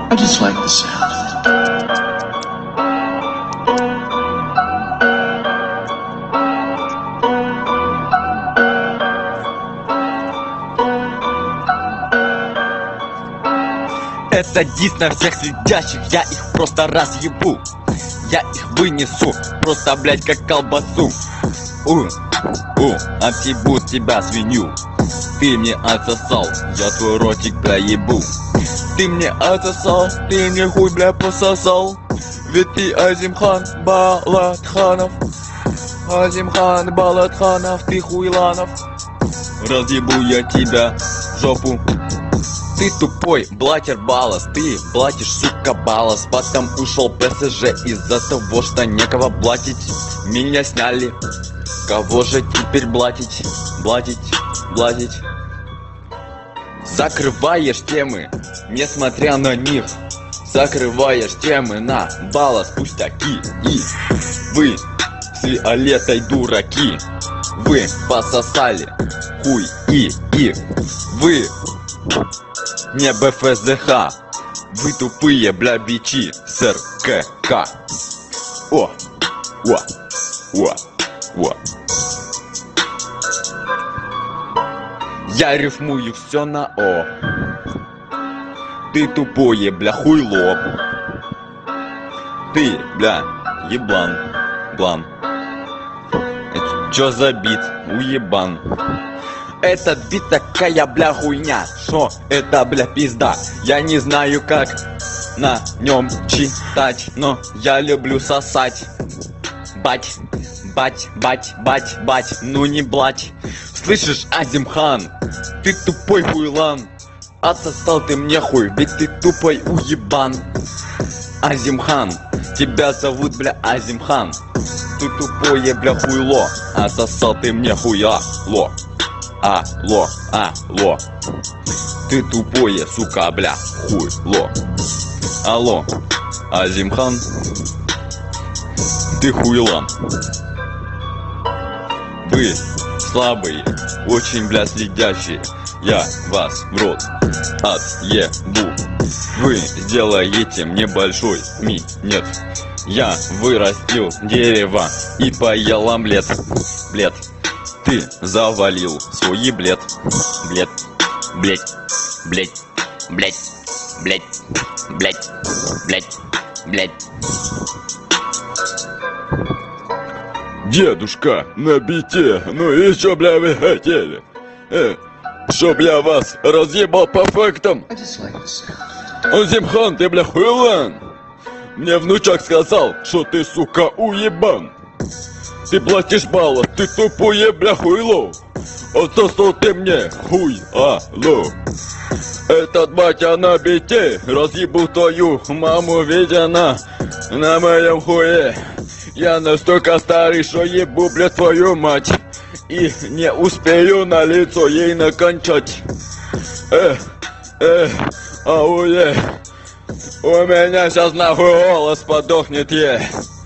I just like the sound of it. Это дис на всех следящих, я их просто разъебу. Я их вынесу, просто, блять, как колбасу. Отъебу тебя, свинью. Ты мне отсосал, я твой ротик проебу. Ты мне отсосал, ты мне хуй, бля, пососал. Ведь ты Азимхан Балатханов. Азимхан Балатханов, ты хуйланов. Разъебу я тебя в жопу. Ты тупой блатер балас, ты блатишь, сука, балас. Потом ушел ПСЖ из-за того, что некого блатить. Меня сняли, кого же теперь блатить? Блатить. Закрываешь темы, несмотря на них. Закрываешь темы на балас, пустяки. И вы с Виолеттой дураки. Вы пососали хуй и вы не БФЗХ. Вы тупые, бля, бичи с РКК. О. Я рифмую все на О. Ты тупое, бля, хуйло. Ты, бля, еблан, блан. Это чё за бит, уебан? Этот бит такая, бля, хуйня. Шо это, бля, пизда? Я не знаю, как на нем читать, но я люблю сосать. Бать, ну не блать. Слышишь, Азимхан, ты тупой хуйлан. Отсосал ты мне хуй, ведь ты тупой уебан. Азимхан, тебя зовут, бля, Азимхан. Ты тупое, бля, хуйло. Отсосал ты мне хуя, ло. Алло. Ты тупое, сука, бля, хуйло. Алло, Азимхан, ты хуйлан. Вы слабые, очень, бля, следящие. Я вас в рот отъебу. Вы сделаете мне большой минет. Я вырастил дерево и поел омлет. Блед, ты завалил свой еблет. Блять. Дедушка на бите, ну и чё, бля, вы хотели? Чтоб я вас разъебал по фактам? I just like the sound of it. Азимхан, ты, бля, хуйлан. Мне внучок сказал, что ты, сука, уебан. Ты платишь баллов, ты тупое, бля, хуйло. Отсосал ты мне хуй, алло. Этот батя на бите, разъебу твою маму, видя на моем хуе. Я настолько старый, что ебу, бля, твою мать. И не успею на лицо ей накончать. Ауе. У меня сейчас нахуй голос подохнет,